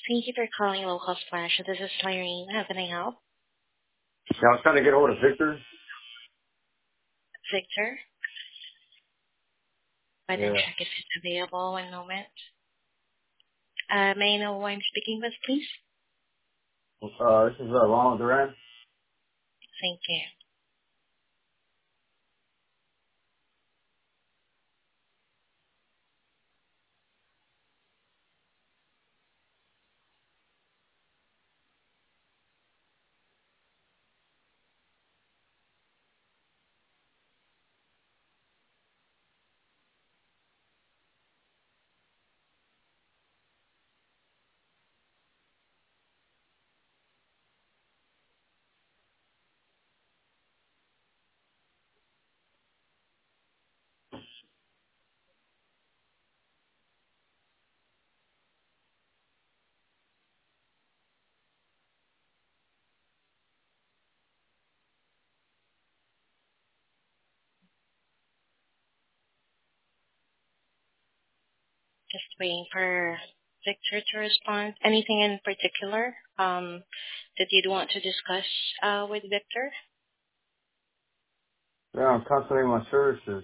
Thank you for calling Local Splash. This is Lyrene. How can I help? Yeah, I was trying to get a hold of Victor. Victor? Let me Yeah. check if it's available. One moment. May I know who I'm speaking with, please? This is Ronald Duran. Thank you. Just waiting for Victor to respond. Anything in particular that you'd want to discuss with Victor? Yeah, I'm consulting my services.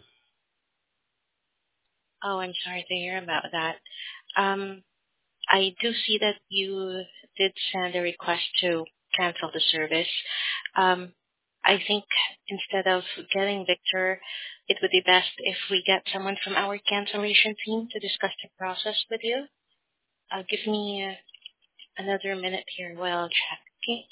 Oh, I'm sorry to hear about that. Um, I do see that you did send a request to cancel the service. Um, I think instead of getting Victor, it would be best if we get someone from our cancellation team to discuss the process with you. Give me another minute here while I check. Okay.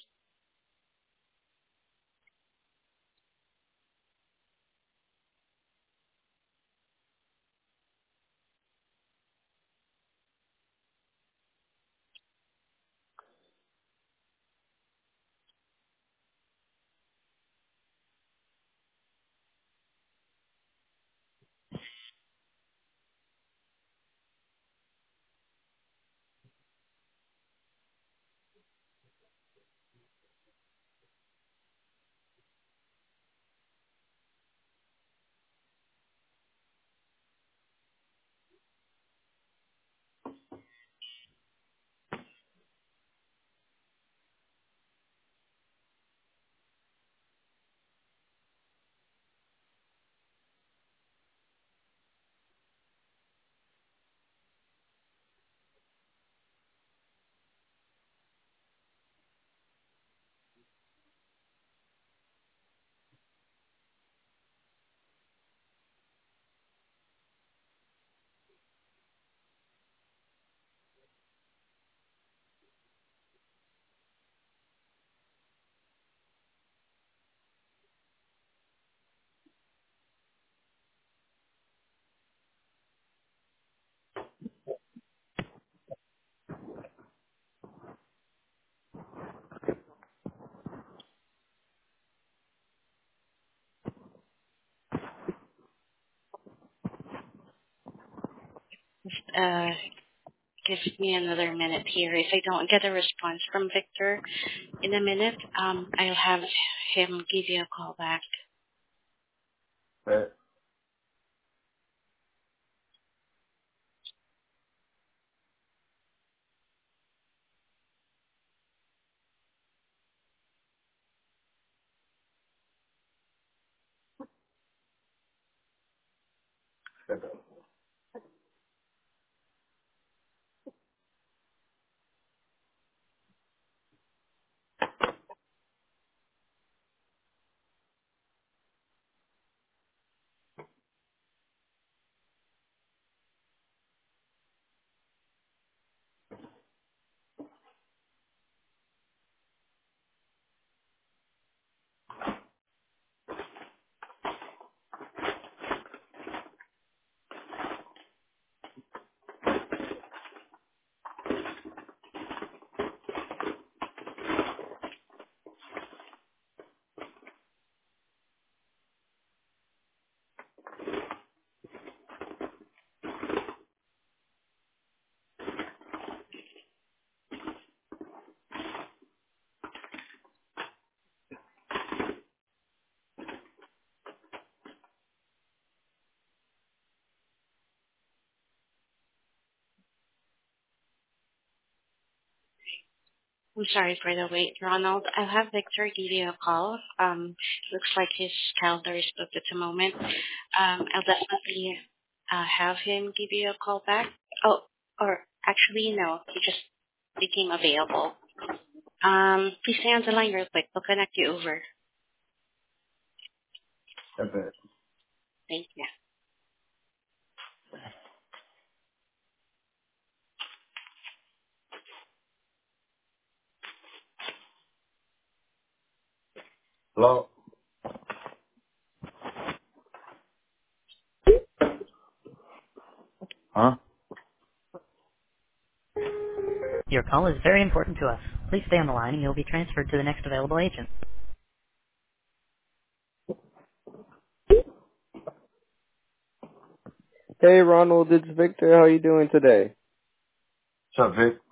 Just give me another minute here. If I don't get a response from Victor in a minute, I'll have him give you a call back. Uh, I'm sorry for the wait, Ronald. I'll have Victor give you a call. Looks like his calendar is booked at the moment. I'll definitely have him give you a call back. Oh, or actually, no, he just became available. Please stay on the line real quick. We'll connect you over. I bet. Thank you. Hello? Huh? Your call is very important to us. Please stay on the line and you'll be transferred to the next available agent. Hey Ronald, it's Victor. How are you doing today? What's up, Vic?